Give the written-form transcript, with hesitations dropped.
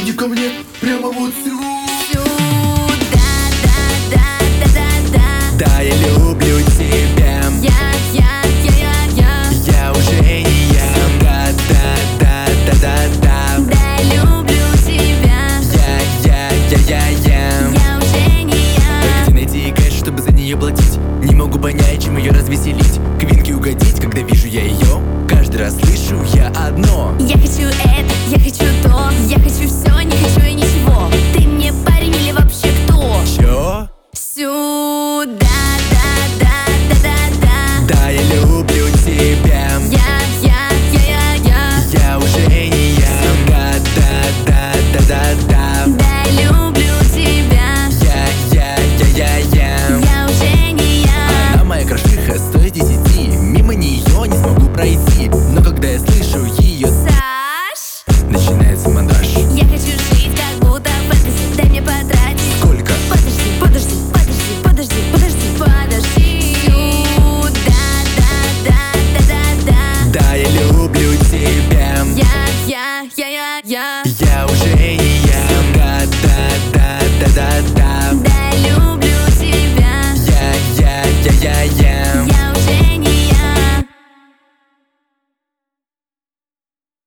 Иди ко мне, прямо вот сюда. Да, я люблю тебя. Я уже не я. Да. Да, я люблю тебя. Я уже не я. Где найти кэш, чтобы за нее платить? Не могу понять, чем ее развеселить. Квинке угодить, когда вижу я ее. Каждый раз слышу я одно: Я хочу это, я хочу то, я хочу все.